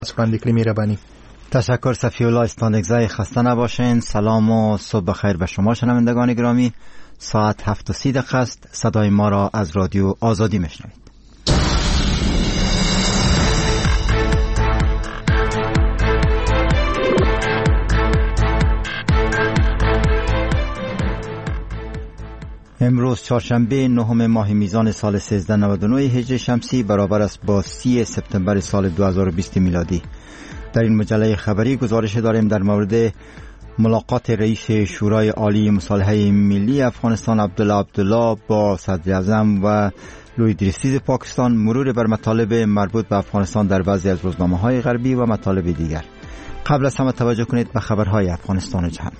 سخنلیکلی میربانی. تشکر صفی الله استانگزای، خسته نباشین. سلام و صبح بخیر به شما شنوندگان گرامی. ساعت 7:30 است. صدای ما را از رادیو آزادی میشنوید. امروز چهارشنبه 9 ماه میزان سال 1399 هجری شمسی برابر است با 30 سپتامبر سال 2020 میلادی. در این مجله خبری گزارش داریم در مورد ملاقات رئیس شورای عالی مصالحه ملی افغانستان عبدالله با صدر اعظم و لوی دریستیز پاکستان، مرور بر مطالب مربوط به افغانستان در بعضی از روزنامه‌های غربی و مطالب دیگر. قبل از همه توجه کنید به خبرهای افغانستان و جهان.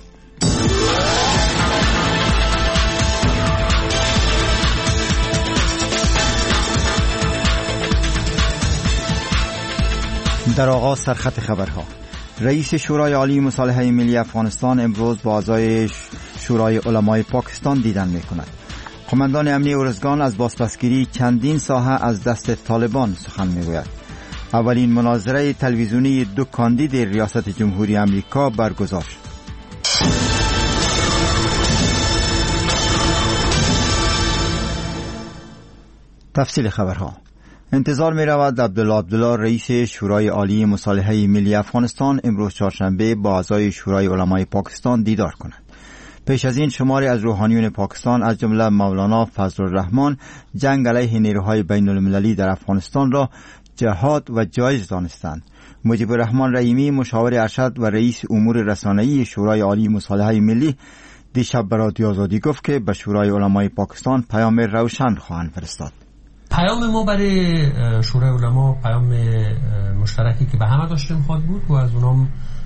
در آغاز سرخط خبرها. رئیس شورای عالی مصالحه ملی افغانستان امروز با اعضای شورای علمای پاکستان دیدن می‌کند. قماندان امنی ارزگان از بازپسگیری چندین ساحه از دست طالبان سخن می‌گوید. اولین مناظره تلویزیونی دو کاندید ریاست جمهوری آمریکا برگزار شد. تفصیل خبرها. انتظار می رود عبدالله رئیس شورای عالی مصالحه ملی افغانستان امروز چهارشنبه با اعضای شورای علمای پاکستان دیدار کند. پیش از این شماری از روحانیون پاکستان از جمله مولانا فضل الرحمن جنگ علیه نیروهای بین المللی در افغانستان را جهاد و جایز دانستند. مجیب الرحمن رحیمی مشاور ارشد و رئیس امور رسانه‌ای شورای عالی مصالحه ملی دیشب به رادیو آزادی گفت که به شورای علمای پاکستان پیام روشن خواهند فرستاد. پیام ما برای شورای علما پیام مشترکی که به همه داشتیم خواهد بود و از اونام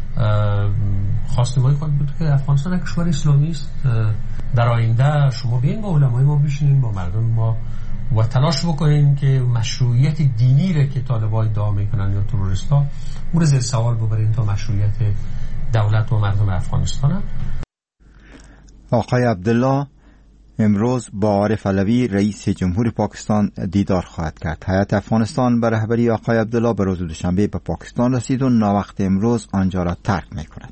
خواستیم خواهد بود که افغانستان یک کشور اسلامی است. در آینده شما بیاین با علمای ما بشینین، با مردم ما و تلاش بکنین که مشروعیت دینی را که طالبان ادعا میکنن یا تروریستا اون رو زیر سوال ببرین تا مشروعیت دولت و مردم افغانستان. آقای عبدالله امروز با عارف علوی رئیس جمهور پاکستان دیدار خواهد کرد. هیئت افغانستان به رهبری آقای عبدالله به روز دوشنبه به پاکستان رسید و ناوقت امروز آنجا را ترک می‌کند.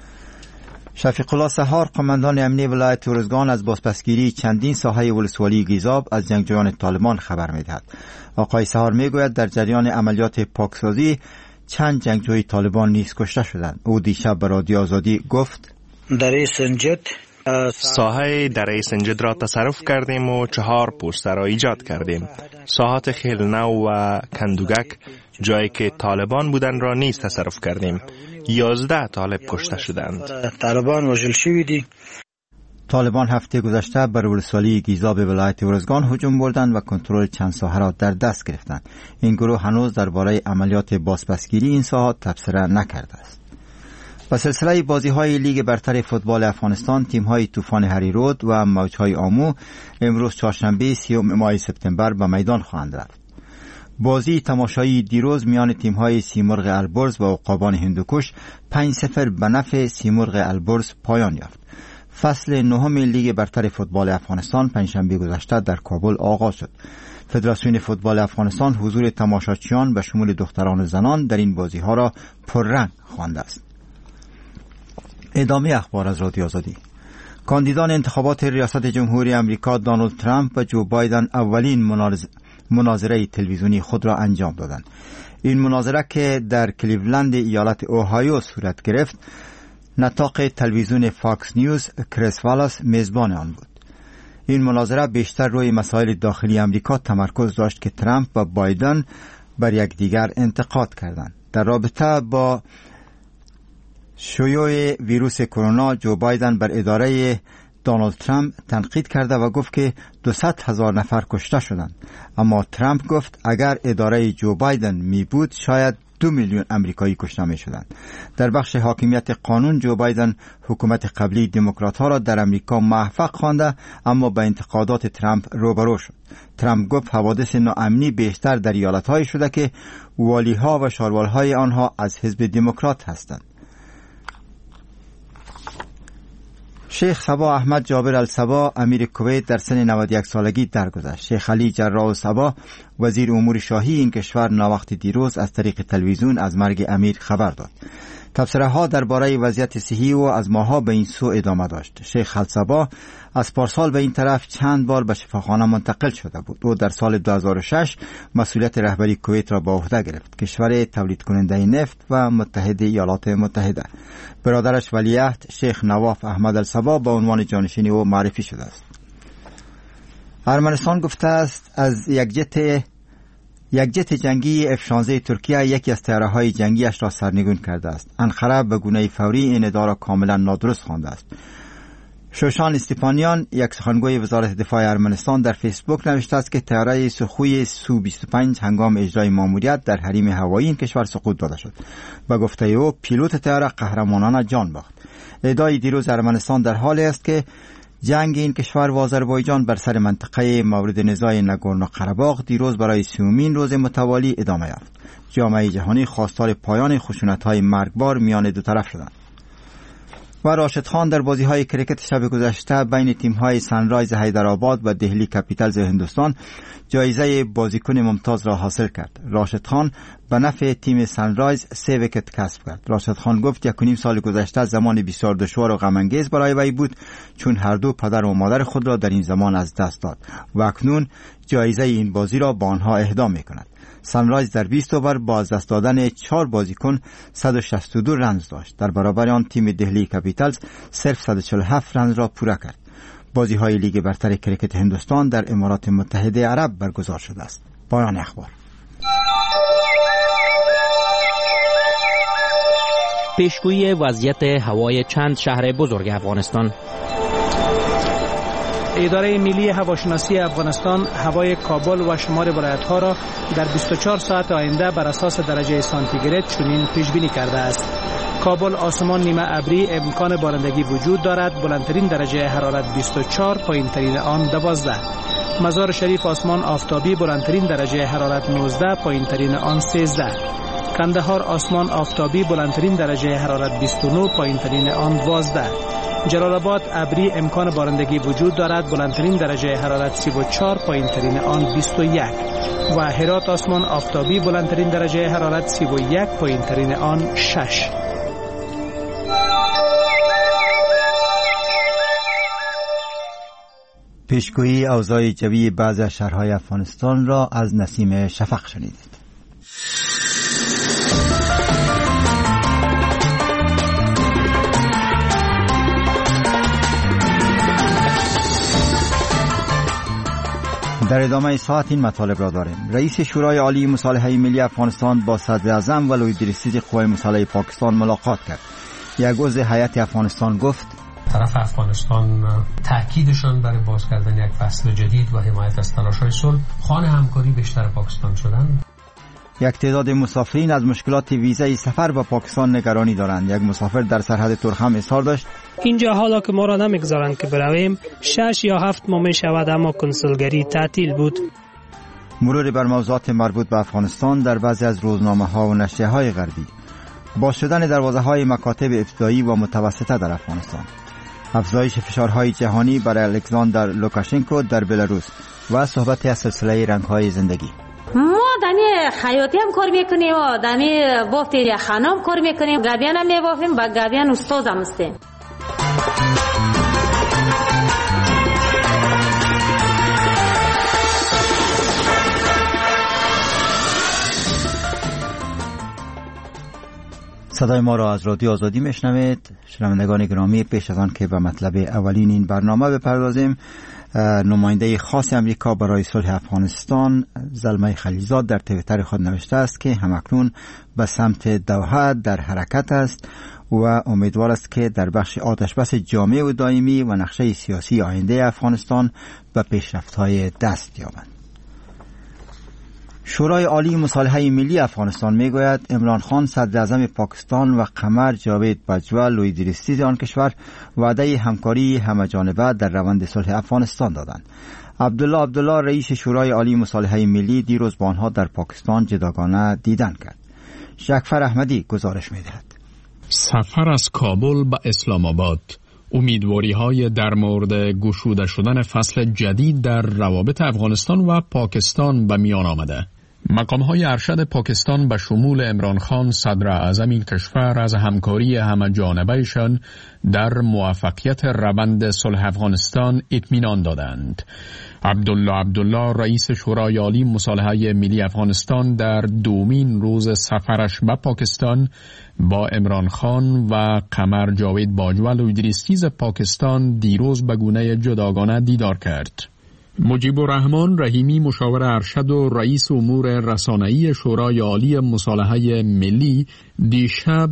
شفیق الله سحار قماندان امنی ولایت ارزگان از بازپسگیری چندین ساحه ولسوالی گیزاب از جنگجویان طالبان خبر می‌دهد. آقای سحار می‌گوید در جریان عملیات پاکسازی چند جنگجوی طالبان نیز کشته شدند. او دیشب به رادیو آزادی گفت: در سنجد ساحه دره سنجد را تصرف کردیم و 4 پوستر را ایجاد کردیم. ساحات خیلنو و کندوگک جایی که طالبان بودن را نیز تصرف کردیم. 11 طالب کشته شدند. طالبان وژل شویدی. طالبان هفته گذشته بر ولسوالی گیزاب ولایت ارزگان هجوم بردند و کنترل چند ساحه را در دست گرفتند. این گروه هنوز درباره عملیات بازپسگیری این ساحات تبصره نکرده است. و سلسله بازی‌های لیگ برتر فوتبال افغانستان تیم‌های طوفان هریرود و موج‌های آمو امروز چهارشنبه 30 ماه سپتامبر به میدان خواهند رفت. بازی تماشایی دیروز میان تیم‌های سیمرغ البرز و عقابان هندوکش 5-0 به نفع سیمرغ البرز پایان یافت. فصل 9 لیگ برتر فوتبال افغانستان پنجشنبه گذشته در کابل آغاز شد. فدراسیون فوتبال افغانستان حضور تماشاچیان به شمول دختران و زنان در این بازی‌ها را پررنگ خوانده است. ادامه اخبار از رادیو آزادی. کاندیدان انتخابات ریاست جمهوری آمریکا دونالد ترامپ و جو بایدن اولین مناظره تلویزیونی خود را انجام دادند. این مناظره که در کلیولند ایالت اوهایو صورت گرفت، نطاق تلویزیون فاکس نیوز کریس والاس میزبان آن بود. این مناظره بیشتر روی مسائل داخلی آمریکا تمرکز داشت که ترامپ و بایدن بر یکدیگر انتقاد کردند. در رابطه با شیوع ویروس کرونا جو بایدن بر اداره دونالد ترامپ تنقید کرده و گفت که 200,000 نفر کشته شدند. اما ترامپ گفت اگر اداره جو بایدن می بود شاید 2 میلیون امریکایی کشته می شدند. در بخش حاکمیت قانون جو بایدن حکومت قبلی دموکرات ها را در امریکا موفق خوانده اما با انتقادات ترامپ روبرو شد. ترامپ گفت حوادث ناامنی بیشتر در ایالت‌هایی شده که والی‌ها و شاروال‌های آنها از حزب دموکرات هستند. شیخ صبا احمد جابر الصبا امیر کویت در سن 91 سالگی درگذشت. شیخ علی جراح الصبا وزیر امور شاهی این کشور ناوقت دیروز از طریق تلویزیون از مرگ امیر خبر داد. تبصره ها درباره وضعیت صحی او از ماها به این سو ادامه داشت. شیخ الصبا از پارسال به این طرف چند بار به شفاخانه منتقل شده بود. او در سال 2006 مسئولیت رهبری کویت را به عهده گرفت، کشور تولید کننده نفت و متحد ایالات متحده. برادرش ولیعهد شیخ نواف احمد الصبا به عنوان جانشین او معرفی شده است. ارمنستان گفته است از یک جت جنگی F-16 ترکیه یکی از طیاره‌های جنگیش را سرنگون کرده است. انقره به گونه فوری این ادعا را کاملا نادرست خوانده است. شوشان استپانیان، یک سخنگوی وزارت دفاع ارمنستان، در فیسبوک نوشته است که طیاره سوخوی سو-25 هنگام اجرای ماموریت در حریم هوایی این کشور سقوط داده شد. به گفته او پیلوت طیاره قهرمانانه جان باخت. ادعای دیروز ارمنستان در حالی است که جنگ این کشور و آذربایجان بر سر منطقه مورد نزاع ناگورنو قره‌باغ دیروز برای 30مین روز متوالی ادامه یافت. جامعه جهانی خواستار پایان خشونت‌های مرگبار میان دو طرف شدند. و راشد خان در بازی‌های کرکت شب گذشته بین تیم‌های سنرایز حیدرآباد و دهلی کپیتالز هندوستان جایزه بازیکن ممتاز را حاصل کرد. راشد خان به نفع تیم سنرایز 3 ویکت کسب کرد. راشد خان گفت 1.5 سال گذشته زمان بسیار دشوار و غم‌انگیز برای وی بود، چون هر دو پدر و مادر خود را در این زمان از دست داد و اکنون جایزه این بازی را به آنها اهدا می‌کند. سنرایز در 20 اوور با از دست دادن 4 بازیکن 162 رنز داشت. در برابر آن تیم دهلی کپیتالز صرف 147 رنز را پوره کرد. بازی‌های لیگ برتر کرکت هندوستان در امارات متحده عرب برگزار شده است. پایان اخبار. پیشگویی وضعیت هوای چند شهر بزرگ افغانستان. اداره ملی هواشناسی افغانستان هوای کابل و شمال ولایت‌ها را در 24 ساعت آینده بر اساس درجه سانتیگراد چنین پیش بینی کرده است. کابل آسمان نیمه ابری، امکان بارندگی وجود دارد، بلندترین درجه حرارت 24، پایینترین آن 12. مزار شریف آسمان آفتابی، بلندترین درجه حرارت 19، پایینترین آن 13. کندهار آسمان آفتابی، بلندترین درجه حرارت 29، پایینترین آن 12. جلال آباد ابری، امکان بارندگی وجود دارد، بلندترین درجه حرارت 34، پایینترین آن 21. و هرات آسمان آفتابی، بلندترین درجه حرارت 31، پایینترین آن 6. پیشگویی اوضاع جوی بعضی شهرهای افغانستان را از نسیم شفق شنیدید. در ادامه ساعت این مطالب را داریم. رئیس شورای عالی مصالحه ملی افغانستان با صدر اعظم و لوی درستیز قوای مسلح پاکستان ملاقات کرد. یک عضو هیئت افغانستان گفت طرف افغانستان تاکیدشان برای باز کردن یک فصل جدید و حمایت از تلاش‌های صلح خواهان همکاری بیشتر پاکستان شدند. یک تعداد مسافرین از مشکلات ویزای سفر به پاکستان نگرانی دارند. یک مسافر در سرحد ترخم اظهار داشت اینجا حالا که ما را نمیگذارند که برویم 6 یا 7 ماه می شود، اما کنسولگری تعطیل بود. مرور بر موضوعات مربوط به افغانستان در بعضی از روزنامه‌ها و نشریه‌های غربی. باز شدن دروازه‌های مکاتب ابتدایی و متوسطه در افغانستان. افزایش فشارهای جهانی برای الکساندر لوکاشنکو در بلاروس و صحبت از سلسله رنگ‌های زندگی. ما دمی خیاطی هم کار میکنیم و دمی بافت خانه هم کار میکنیم. گابیان هم میبافیم، با گابیان استاد هم هستیم. صدای ما را از رادیو آزادی میشنوید. شنوندگان گرامی، پیش از آن که به مطلب اولین این برنامه بپردازیم، نماینده خاص امریکا برای صلح افغانستان زلمه خلیلزاد در توییتر خود نوشته است که همکنون به سمت دوحه در حرکت است و امیدوار است که در بخش آتشبس جامع و دائمی و نقشه سیاسی آینده افغانستان به پیشرفت‌های دست یابند. شورای عالی مصالحه ملی افغانستان میگوید عمران خان صدر اعظم پاکستان و قمر جاوید باجوا لوی درستیز آن کشور وعده همکاری همه‌جانبه در روند صلح افغانستان دادند. عبدالله رئیس شورای عالی مصالحه ملی دیروز با آنها در پاکستان جداگانه دیدن کرد. شکفر احمدی گزارش می‌دهد. سفر از کابل به اسلام آباد امیدواری‌های در مورد گشوده شدن فصل جدید در روابط افغانستان و پاکستان به میان آمده. مقام‌های ارشد پاکستان به شمول عمران خان صدر اعظم این کشور از همکاری همه‌جانبه‌شان در موفقیت روند صلح افغانستان اطمینان دادند. عبدالله رئیس شورای عالی مصالحه ملی افغانستان در دومین روز سفرش به پاکستان با عمران خان و قمر جاوید باجوال و ادریس پاکستان دیروز به گونه جداگانه دیدار کرد. مجیب الرحمن رحیمی مشاور ارشد و رئیس امور رسانه‌ای شورای عالی مصالحه ملی دیشب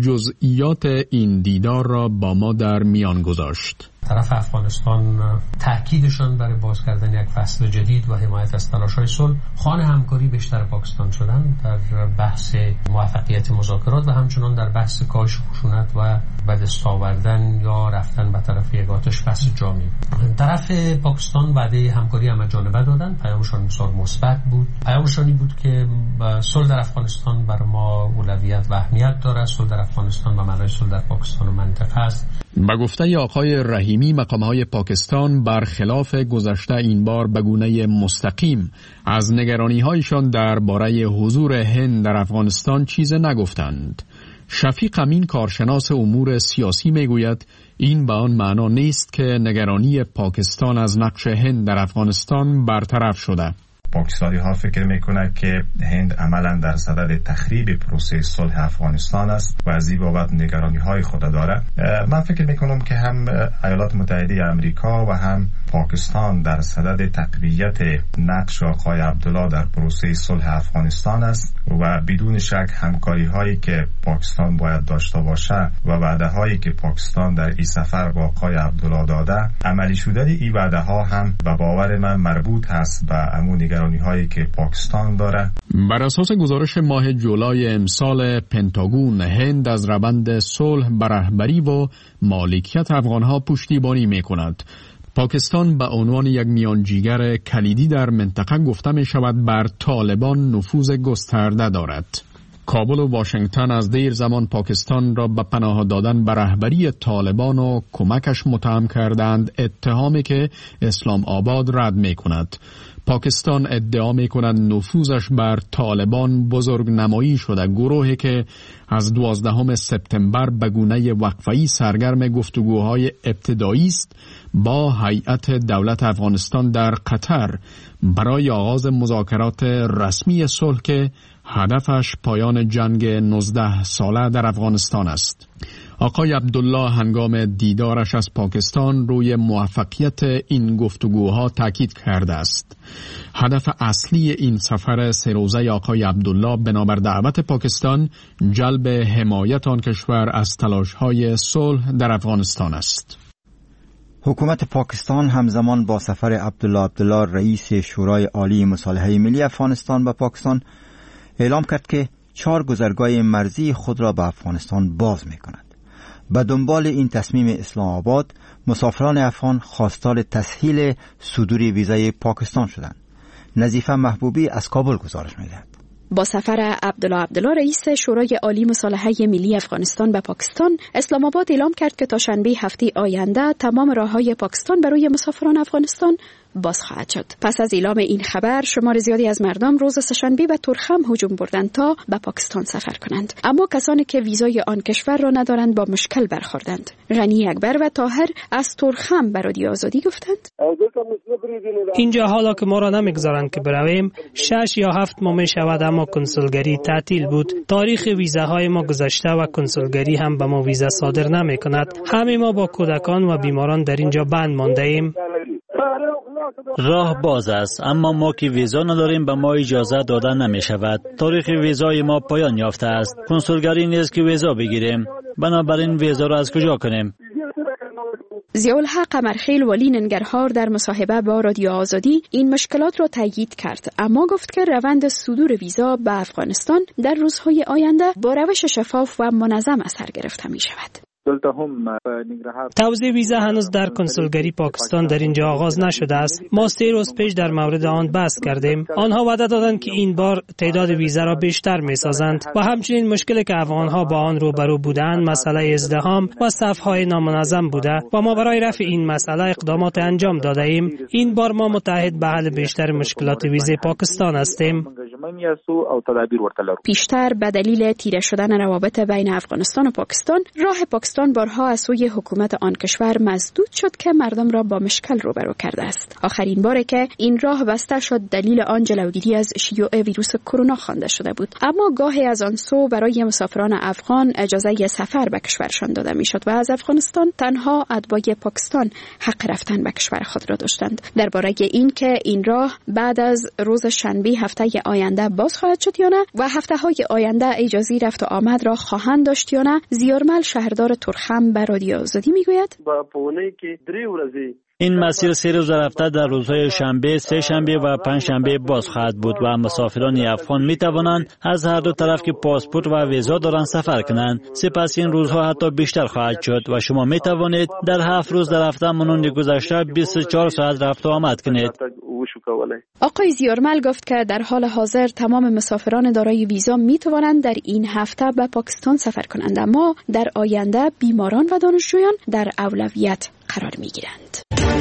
جزئیات این دیدار را با ما در میان گذاشت. طرف افغانستان تأکیدشان برای باز کردن یک فصل جدید و حمایت از تلاش‌های صلح خوان همکاری بیشتر پاکستان شدن در بحث موفقیت مذاکرات و همچنان در بحث کاهش خشونت و به دست آوردن یا رفتن به طرف یک آتش بس جامع. طرف پاکستان وعده همکاری همه‌جانبه دادن، پیامشان بسیار مثبت بود. پیامشان این بود که صلح در افغانستان بر ما اولویت و اهمیت دارد. صلح در افغانستان و معنای صلح در پاکستان و منطقه است. به گفته آقای رحیمی مقام‌های پاکستان برخلاف گذشته این بار به گونه مستقیم از نگرانی‌هایشان درباره حضور هند در افغانستان چیز نگفتند. شفیق امین کارشناس امور سیاسی میگوید این به آن معنا نیست که نگرانی پاکستان از نقش هند در افغانستان برطرف شده. پاکستانی ها فکر میکنه که هند عملا در صدد تخریب پروسه صلح افغانستان است و از این بابت نگرانی های خود داره. من فکر میکنم که هم ایالات متحده آمریکا و هم پاکستان در صدد تقویت نقش آقای عبدالله در پروسه صلح افغانستان است و بدون شک همکاری هایی که پاکستان باید داشته باشه و وعده هایی که پاکستان در این سفر با آقای عبدالله داده، عملی شدن این وعده ها هم به باور من مربوط است به امون نگرانی هایی که پاکستان داره. بر اساس گزارش ماه جولای امسال پنتاگون، هند از روند صلح بر رهبری و مالکیت افغانها پشتیبانی میکند. پاکستان به عنوان یک میانجیگر کلیدی در منطقه گفته می شود بر طالبان نفوذ گسترده دارد. کابل و واشنگتن از دیر زمان پاکستان را به پناه دادن به رهبری طالبان و کمکش متهم کردند، اتهامی که اسلام آباد رد می کند. پاکستان ادعا می کند نفوذش بر طالبان بزرگ نمایی شده، گروهی که از 12 سپتامبر به گونه وقفه‌ای سرگرم گفتگوهای ابتدایی است با هیئت دولت افغانستان در قطر برای آغاز مذاکرات رسمی صلح که هدفش پایان جنگ 19 ساله در افغانستان است. آقای عبدالله هنگام دیدارش از پاکستان روی موفقیت این گفتگوها تاکید کرده است. هدف اصلی این سفر 3 روزه آقای عبدالله بنابر دعوت پاکستان جلب حمایت آن کشور از تلاش‌های صلح در افغانستان است. حکومت پاکستان همزمان با سفر عبدالله رئیس شورای عالی مصالحه ملی افغانستان به پاکستان اعلام کرد که 4 گذرگاه مرزی خود را به افغانستان باز می کند. به دنبال این تصمیم اسلام آباد، مسافران افغان خواستار تسهیل صدور ویزای پاکستان شدند. نظیفه محبوبی از کابل گزارش می‌دهد. با سفر عبدالله رئیس شورای عالی مصالحه ملی افغانستان به پاکستان، اسلام آباد اعلام کرد که تا شنبه هفته آینده تمام راههای پاکستان برای مسافران افغانستان باز خواهد شد. پس از اعلام این خبر، شمار زیادی از مردم روز سه‌شنبه به ترخم هجوم بردند تا به پاکستان سفر کنند. اما کسانی که ویزای آن کشور را ندارند با مشکل برخوردند. غنی اکبر و طاهر از ترخم به رادیو آزادی گفتند: اینجا حالا که ما را نمیگذارند که برویم، 6 یا 7 ماه می شود اما کنسولگری تعطیل بود. تاریخ ویزاهای ما گذشته و کنسولگری هم به ما ویزا صادر نمی کند. همه ما با کودکان و بیماران در اینجا بند مانده ایم. راه باز است، اما ما که ویزا نداریم به ما اجازه داده نمی شود. تاریخ ویزای ما پایان یافته است. کنسولگری نیست که ویزا بگیریم. بنابراین ویزا را از کجا کنیم؟ ضیاءالحق قمرخیل ولی ننگرهار در مصاحبه با رادیو آزادی این مشکلات را تایید کرد، اما گفت که روند صدور ویزا به افغانستان در روزهای آینده با روش شفاف و منظم اثر گرفته می شود. توزیع ویزا هنوز در کنسولگری پاکستان در اینجا آغاز نشده است. ما 3 روز پیش در مورد آن بحث کردیم. آنها وعده دادند که این بار تعداد ویزا را بیشتر می‌سازند و همچنین مشکلی که افغان‌ها با آن روبرو بودند مسئله ازدحام و صف‌های نامنظم بوده و ما برای رفع این مسئله اقدامات انجام داده ایم. این بار ما متحد به حل بیشتر مشکلات ویزای پاکستان هستیم. پیشتر به دلیل تیره شدن روابط بین افغانستان و پاکستان، راه پاکستان بارها از سوی حکومت آن کشور مسدود شد که مردم را با مشکل روبرو کرده است. آخرین باری که این راه بسته شد دلیل آن جلوگیری از شیوع ویروس کرونا خوانده شده بود. اما گاهی از آن سو برای مسافران افغان اجازه سفر به کشورشان داده میشد و از افغانستان تنها اتباع پاکستان حق رفتن به کشور خود را داشتند. درباره این که این راه بعد از روز شنبه هفته آینده باز خواهد شد یا نه و هفته‌های آینده اجازه رفت و آمد را خواهند داشت یا نه، زیارمل شهردار ترخم به رادیو آزادی میگوید این مسیر 3 روز رفته در روزهای شنبه، سه شنبه و پنج شنبه باز خواهد بود و مسافران افغان می توانند از هر دو طرف که پاسپورت و ویزا دارند سفر کنند. سپس این روزها حتی بیشتر خواهد شد و شما می توانید در 7 روز در هفته مانند گذشته 24 ساعت رفت و آمد کنید. آقای زیارمل گفت که در حال حاضر تمام مسافران دارای ویزا می توانند در این هفته به پاکستان سفر کنند، اما در آینده بیماران و دانشجویان در اولویت قرار می گیرند.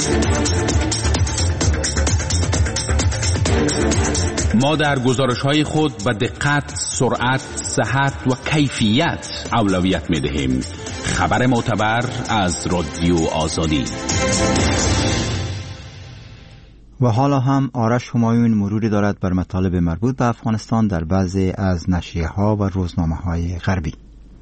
ما در گزارش‌های خود به دقت، سرعت، صحت و کیفیت اولویت می‌دهیم. خبر معتبر از رادیو آزادی. و حالا هم آرش همایون مروری دارد بر مطالب مربوط به افغانستان در بعضی از نشریه‌ها و روزنامه‌های غربی.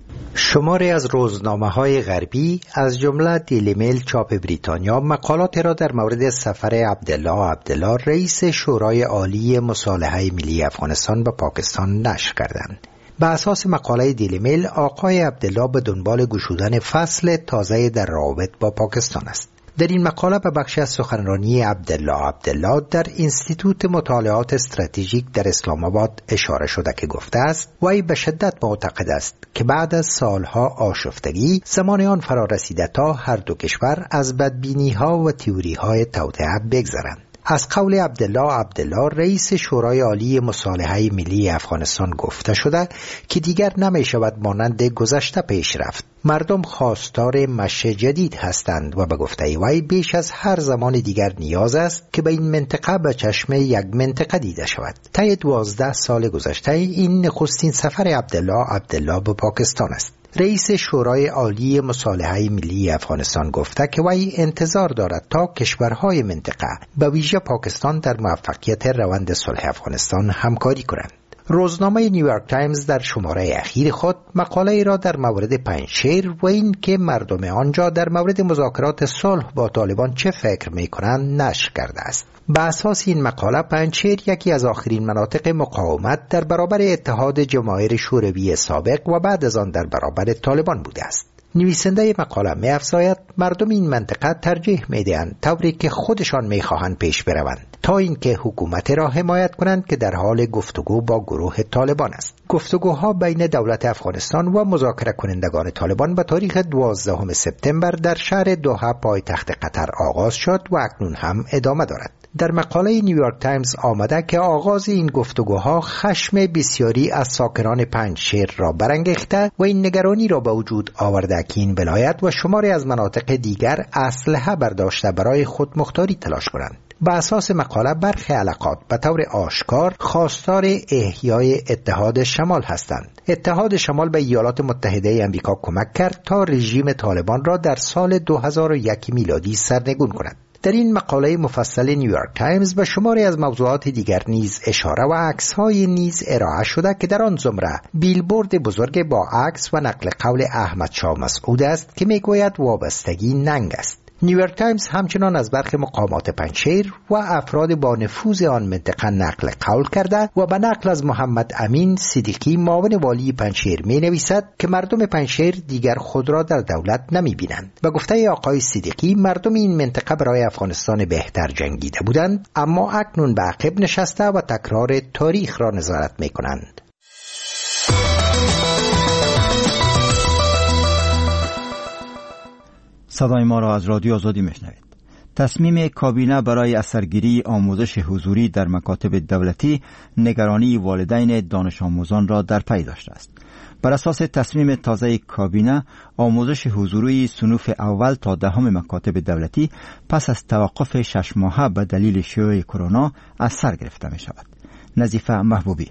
شماری از روزنامه‌های غربی از جمله دیلی میل چاپ بریتانیا مقالات را در مورد سفر عبدالله رئیس شورای عالی مصالحه ملی افغانستان به پاکستان نشر کردند. به اساس مقاله دیلی میل، آقای عبدالله به دنبال گشودن فصل تازه در روابط با پاکستان است. در این مقاله به بخشی از سخنرانی عبدالله در انستیتوت مطالعات استراتژیک در اسلام آباد اشاره شده که گفته است وی به شدت معتقد است که بعد از سالها آشفتگی زمان آن فرا رسیده تا هر دو کشور از بدبینی‌ها و تئوری‌های توطئه بگذرند. از قول عبدالله رئیس شورای عالی مصالحه ملی افغانستان گفته شده که دیگر نمی شود مانند گذشته پیش رفت. مردم خواستار مشی جدید هستند و به گفته وی بیش از هر زمان دیگر نیاز است که به این منطقه به چشم یک منطقه دیده شود. طی 12 سال گذشته این نخستین سفر عبدالله به پاکستان است. رئیس شورای عالی مصالحه ملی افغانستان گفته که وی انتظار دارد تا کشورهای منطقه به ویژه پاکستان در موفقیت روند صلح افغانستان همکاری کنند. روزنامه نیویورک تایمز در شماره اخیر خود مقاله ای را در مورد پنجشیر و این که مردم آنجا در مورد مذاکرات صلح با طالبان چه فکر می کنند نشر کرده است. به اساس این مقاله پنجشیر یکی از آخرین مناطق مقاومت در برابر اتحاد جماهیر شوروی سابق و بعد از آن در برابر طالبان بوده است. نویسنده مقاله می افزاید مردم این منطقه ترجیح می دهند طوری که خودشان می خواهند پیش بروند تا اینکه حکومت را حمایت کنند که در حال گفتگو با گروه طالبان است. گفتگوها بین دولت افغانستان و مذاکره کنندگان طالبان به تاریخ 12 سپتامبر در شهر دوحه پایتخت قطر آغاز شد و اکنون هم ادامه دارد. در مقاله نیویورک تایمز آمده که آغاز این گفتگوها خشم بسیاری از ساکنان پنجشیر را برانگیخته و این نگرانی را به وجود آورده که این ولایت و شماری از مناطق دیگر اسلحه برداشته برای خودمختاری تلاش کنند. به اساس مقاله برخی علاقات به طور آشکار خواستار احیای اتحاد شمال هستند. اتحاد شمال به ایالات متحده آمریکا کمک کرد تا رژیم طالبان را در سال 2001 میلادی سرنگون کند. در این مقاله مفصل نیویورک تایمز به شماری از موضوعات دیگر نیز اشاره و عکس‌های نیز ارائه شده که در آن زمره بیلبورد بزرگ با عکس و نقل قول احمد شاه مسعود است که میگوید وابستگی ننگ است. نیویورک تایمز همچنان از برخی مقامات پنجشیر و افراد با نفوذ آن منطقه نقل قول کرده و به نقل از محمد امین صدیقی معاون والی پنجشیر می نویسد که مردم پنجشیر دیگر خود را در دولت نمی بینند. به گفته آقای صدیقی مردم این منطقه برای افغانستان بهتر جنگیده بودند اما اکنون به عقب نشسته و تکرار تاریخ را نظارت می کنند. صدای ما را از رادیو آزادی میشنوید. تصمیم کابینه برای اثرگیری آموزش حضوری در مکاتب دولتی نگرانی والدین دانش آموزان را در پی داشته است. بر اساس تصمیم تازه کابینه، آموزش حضوری صنوف اول تا دهم مکاتب دولتی پس از توقف 6 ماهه به دلیل شیوع کرونا از سر گرفته می شود. نظیفه محبوبی.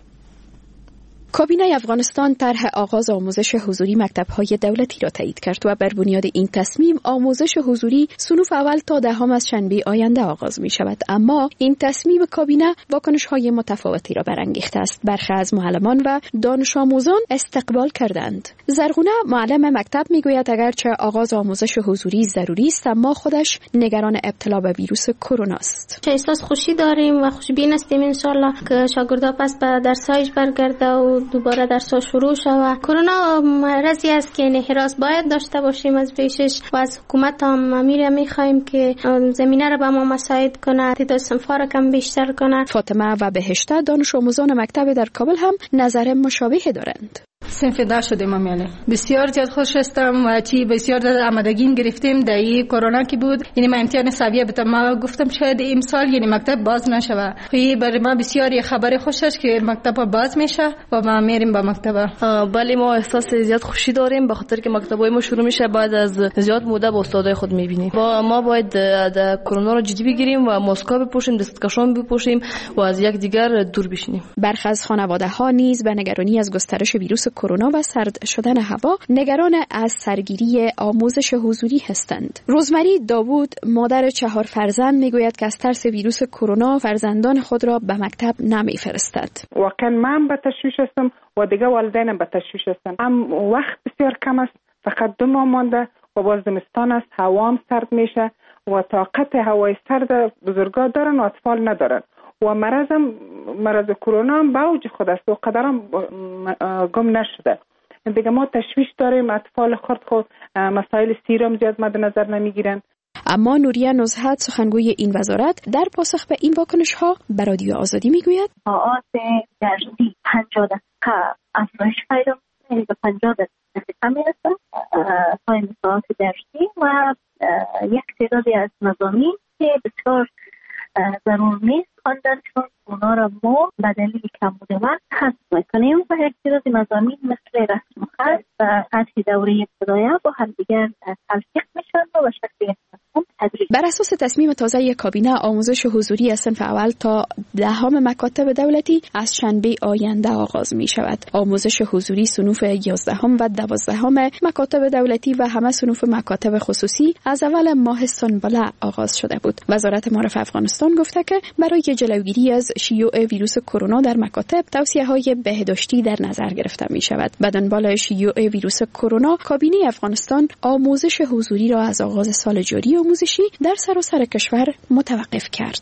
کابینه افغانستان طرح آغاز آموزش حضوری مکتب‌های دولتی را تایید کرد و بر بنیاد این تصمیم آموزش حضوری صنوف اول تا دهم از شنبه آینده آغاز می شود. اما این تصمیم کابینه واکنش‌های متفاوتی را برانگیخته است. برخی از معلمان و دانش آموزان استقبال کردند. زرغونه معلم مکتب میگوید اگرچه آغاز آموزش حضوری ضروری است، اما خودش نگران ابتلا به ویروس کرونا است. احساس خوشی داریم و خوشبین هستیم ان شاء الله که شاگردا پس به درسایش برگرده و دوباره درس‌ها شروع شود. کرونا مرضی است که انحراس باید داشته باشیم از پیشش و از حکومت هم می‌خوایم که زمینه را به ما مساعد کنه، تعداد صنف‌ها را کم بیشتر کنه. فاطمه و بهشته دانش آموزان مکتب در کابل هم نظر مشابه دارند. صنف در شدیم امیاله بسیار زیاد خوش هستم و چی بسیار در آمادگی گرفتیم در این کرونا که بود. یعنی من امتحان سویه بودم، ما گفتم شاید امسال یعنی مکتب باز نشود. برای ما بسیار خبر خوش است که مکتب باز میشه و ما میریم به مکتب. بله ما احساس زیاد خوشی داریم به خاطر که مکتبای ما شروع میشه بعد از زیاد مدت با استادای خود میبینیم. ما باید کرونا رو جدی بگیریم و ماسکا بپوشیم، دستکشان بپوشیم و از یک دیگر دور بشینیم. برخی از خانواده‌ها نیز به نگرانی از گسترش ویروس کرونا و سرد شدن هوا نگران از سرگیری آموزش حضوری هستند. روزمری داوود مادر 4 فرزند میگوید که از ترس ویروس کرونا فرزندان خود را به مکتب نمیفرستد. واقعا من به تشویش هستم و دیگه والدینم به تشویش هستن. وقت بسیار کم است، فقط 2 ماه مانده و باز زمستان است، هوا هم سرد میشه و طاقت هوای سرد بزرگا دارن و اطفال ندارن و مرض کرونا هم به اوج خود است و قدرم گم نشده. دیگه ما تشویش داریم، اطفال خود مسائل سیرم زیاد مد نظر نمیگیرن. اما نوریه نزهت سخنگوی این وزارت در پاسخ به این واکنش ها به رادیو آزادی میگوید ساعات درسی 50 دقیقه افزایش پیدا می‌کنه، به 50 دقیقه میرسه تایم ساعت درسی و یک تعدادی از مضامین که بسیار ضرور نیست خواندنشون اونا را ما به دلیل کمبود وقت حذف میکنیم و یک تعدادی مضامین مثل رسم خط و سطح دوره ابتدایی با هم دیگر تلفیق میشن و به شکل تدریج. بر اساس تصمیم تازه کابینه آموزش حضوری از صنف اول تا دهم مکاتب دولتی از شنبه آینده آغاز می شود. آموزش حضوری صنوف 11 و 12 مکاتب دولتی و همه صنوف مکاتب خصوصی از اول ماه سنبله آغاز شده بود. وزارت معارف افغانستان گفته که برای جلوگیری از شیوع ویروس کرونا در مکاتب توصیه‌های بهداشتی در نظر گرفته می شود. به دنبال شیوع ویروس کرونا کابینه افغانستان آموزش حضوری را از آغاز سال جاری آموزشی در سراسر کشور متوقف کرد.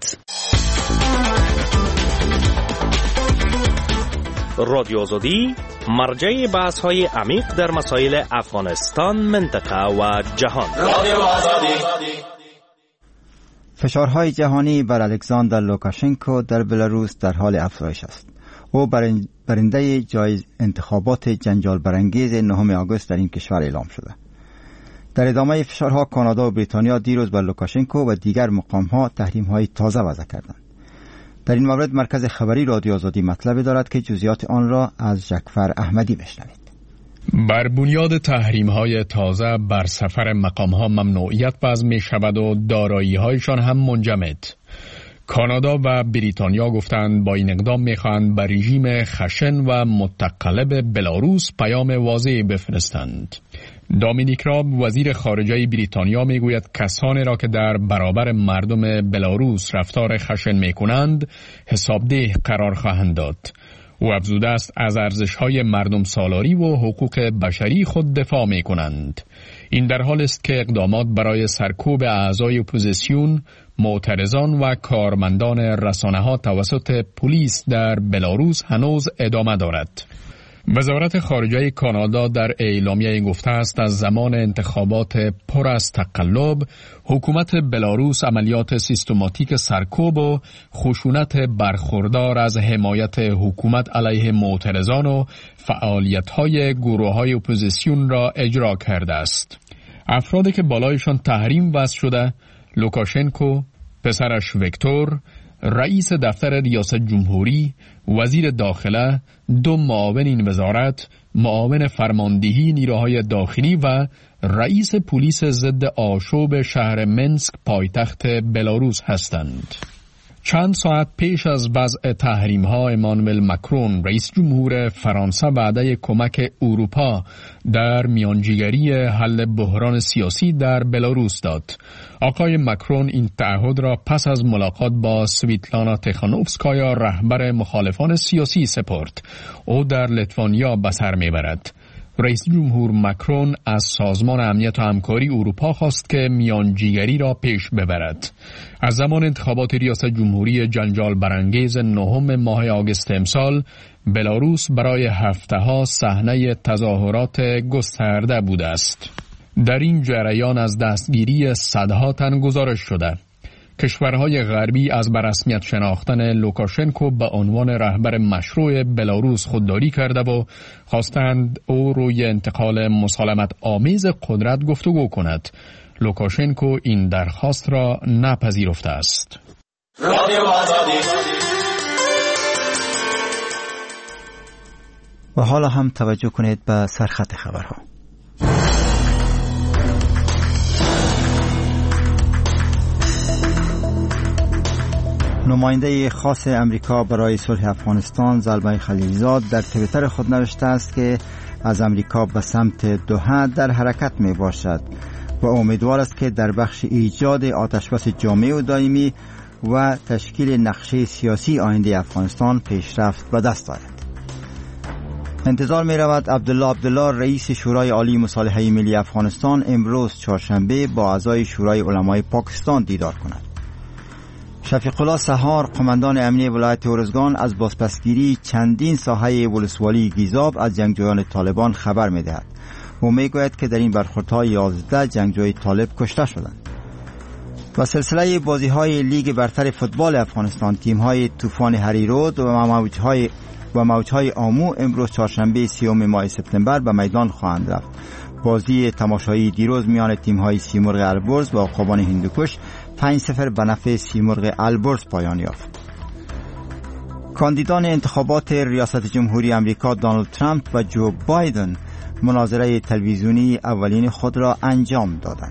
رادیو آزادی مرجع بحث‌های عمیق در مسائل افغانستان، منطقه و جهان. رادیو آزادی. فشارهای جهانی بر الکساندر لوکاشنکو در بلاروس در حال افزایش است. او برنده جایزه انتخابات جنجال برانگیز 9 آگوست در این کشور اعلام شده. در ادامه فشارها کانادا و بریتانیا دیروز بر لوکاشنکو و دیگر مقام‌ها تحریم‌های تازه وضع کردند. در این مورد مرکز خبری رادیو آزادی مطلبی دارد که جزئیات آن را از جعفر احمدی بشنوید. بر بنیاد تحریم‌های تازه بر سفر مقام‌ها ممنوعیت وضع می‌شود و دارایی‌هایشان هم منجمد. کانادا و بریتانیا گفتند با این اقدام می‌خواهند بر رژیم خشن و متقلب بلاروس پیام واضحی بفرستند. دامینیک راب وزیر خارجه بریتانیا میگوید کسانی را که در برابر مردم بلاروس رفتار خشن می‌کنند حسابده قرار خواهند داد. او افزوده است از ارزش‌های مردم سالاری و حقوق بشری خود دفاع می‌کنند. این در حال است که اقدامات برای سرکوب اعضای اپوزیسیون، معترضان و کارمندان رسانه‌ها توسط پلیس در بلاروس هنوز ادامه دارد. وزارت خارجه کانادا در اعلامیه گفته است از زمان انتخابات پر از تقلب، حکومت بلاروس عملیات سیستماتیک سرکوب و خشونت برخوردار از حمایت حکومت علیه معترضان و فعالیت‌های گروه‌های اپوزیسیون را اجرا کرده است. افرادی که بالایشان تحریم وضع شده، لوکاشنکو، پسرش ویکتور، رئیس دفتر ریاست جمهوری، وزیر داخله، 2 معاون این وزارت، معاون فرماندهی نیروهای داخلی و رئیس پلیس ضد آشوب شهر منسک پایتخت بلاروس هستند. چند ساعت پیش از وضع تحریم‌ها امانوئل مکرون رئیس جمهور فرانسه وعده کمک اروپا در میانجیگری حل بحران سیاسی در بلاروس داد. آقای مکرون این تعهد را پس از ملاقات با سویتلانا تخانوفسکایا رهبر مخالفان سیاسی سپرد. او در لیتوانیا به سر میبرد. رئیس جمهور مکرون از سازمان امنیت و همکاری اروپا خواست که میانجیگری را پیش ببرد. از زمان انتخابات ریاست جمهوری جنجال برانگیز 9 ماه آگوست امسال، بلاروس برای هفته‌ها صحنه تظاهرات گسترده بوده است. در این جریان از دستگیری صدها تن گزارش شده. کشورهای غربی از به رسمیت شناختن لوکاشنکو به عنوان رهبر مشروع بلاروس خودداری کرده و خواستند او روی انتقال مسالمت آمیز قدرت گفتگو کند. لوکاشنکو این درخواست را نپذیرفته است. و حالا هم توجه کنید به سرخط خبرها. نماینده خاص امریکا برای صلح افغانستان زلمه خلیلزاد در توییتر خود نوشته است که از امریکا به سمت دوحه در حرکت می باشد و امیدوار است که در بخش ایجاد آتشبس جامع و دائمی و تشکیل نقشه سیاسی آینده افغانستان پیشرفت به دست آید. انتظار می رود عبدالله رئیس شورای عالی مصالحه ملی افغانستان امروز چهارشنبه با اعضای شورای علمای پاکستان دیدار کند. شفیق الله سحار قماندان امنیه ولایت ارزگان از بازپسگیری چندین ساحه ولسوالی گیزاب از جنگجویان طالبان خبر می دهد و می گوید که در این برخوردها 11 جنگجوی طالب کشته شدند. و سلسله بازی های لیگ برتر فوتبال افغانستان، تیم های طوفان هریرود و موجهای آمو امروز چهارشنبه 30 ماه سپتامبر به میدان خواهند رفت. بازی تماشایی دیروز میان تیم های سیمرغ البرز و عقابان هندوکش 5-0 به نفع سیمرغ البرز پایان یافت. کاندیدان انتخابات ریاست جمهوری آمریکا دونالد ترامپ و جو بایدن مناظره تلویزیونی اولین خود را انجام دادند.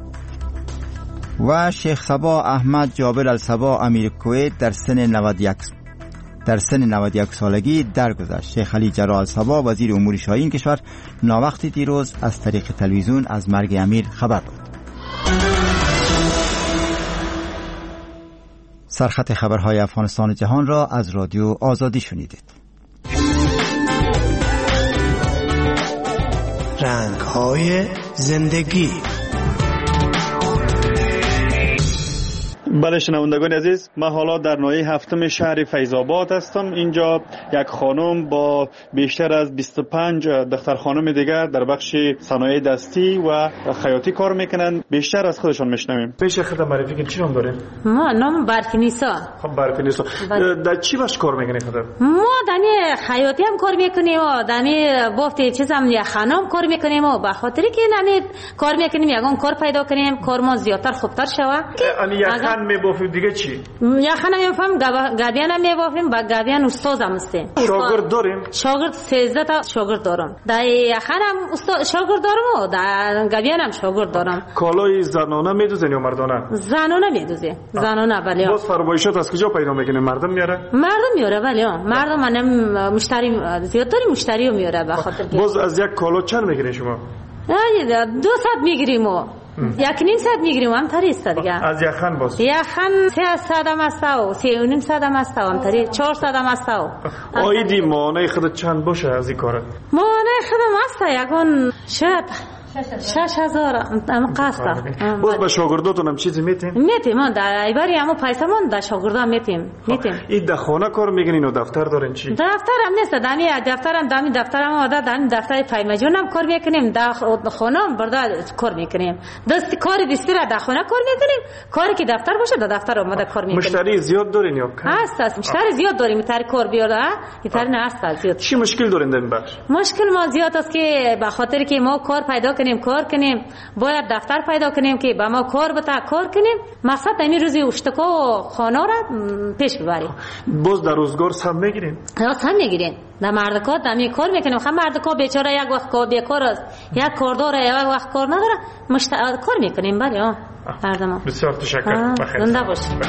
و شیخ صبا احمد جابر الصبا امیر کویت در سن 91 سالگی درگذشت. شیخ علی جراح الصبا وزیر امور شاهین کشور ناوقت دیروز از طریق تلویزیون از مرگ امیر خبر داد. سرخط خبرهای افغانستان جهان را از رادیو آزادی شنیدید. رنگ‌های زندگی. بله شنوندگان عزیز، من حالا در ناحیه هفتم شهر فیض‌آباد هستم. اینجا یک خانم با بیشتر از 25 دختر خانم دیگر در بخش صنایع دستی و خیاطی کار میکنن. بیشتر از خودشان میشنویم. میشه خودت معرفی کنید؟ چی نام داره؟ ما نام برفنیسا. خب برفنیسا، در چی باش کار میکنید خودت؟ ما دمی خیاطی هم کار میکنیم و دمی بافت چیزام یا خانم کار میکنیم و به خاطری که نمی کار میکنیم یگان کار پیدا کنیم کار ما زیادتر خوبتر شوه. یعنی میبافیم دیگه چی؟ یخن میبافیم، گابیان هم میبافیم، با گابیان استاد هم هستیم. شاگرد داریم؟ شاگرد 13 تا شاگرد دارم. در یخن هم استاد شاگرد دارم و در گابیان هم شاگرد دارم. کالای زنانه میدوزین یا مردانه؟ زنانه میدوزیم. زنانه بله. باز فرمایشات از کجا پیدا میکنه؟ مردم میاره؟ مردم میاره بله. مردم منم مشتری زیاد داریم، مشتری رو میاره به خاطر که باز از یک کالو چند میگیرین شما؟ 200 میگیریم و 1.5 میگیریم هم تری است دیگه. از یخن باز یخن 300 هم است و 3.5 هم است هم تری 400 هم است و آیدی مانع خود چند باشه از این کارت؟ مانع خودم است یکون شاید 6000 ام قسط. باز به شاگرداتون هم چیزی میتیم؟ ما در ایباری همو پیسه من در شاگردا میتیم. این در خانه کار میکنین و دفتر دارین چی؟ دفتر هم نیست، دمی دفترم آده دمی دفتر پیمجون هم کار میکنیم، در خانه هم برده کار میکنیم. دست کار دستی را در خانه کار میکنیم، کاری که دفتر باشه در دفتر اومده کار میکنیم. مشتری زیاد دارین یا کم؟ هست مشتری زیاد داریم، میتر کار بیاره این تر نه هست زیاد. چی مشکل دارین در این بخش؟ مشکل ما زیاد است که به خاطر که ما کار پیدا کنیم کار کنیم، باید دفتر پیدا کنیم که با ما کار کنیم، مقصد همین روزی اشتکا و خانه را پیش ببریم. باز در روزگار سهم میگیرین؟ سهم میگیرین. در مردکا دمی کار میکنیم. خب مردکا بیچاره یک وقت کار بیکار است، یک کار داره، یک وقت کار نداره، کار میکنیم. بله مردم. بسیار تشکر. بخیر. زنده باشید.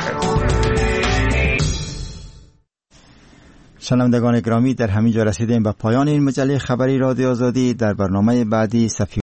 شنوندگان گرامی، در همین جا رسیدیم به پایان این مجله خبری رادیو آزادی. در برنامه بعدی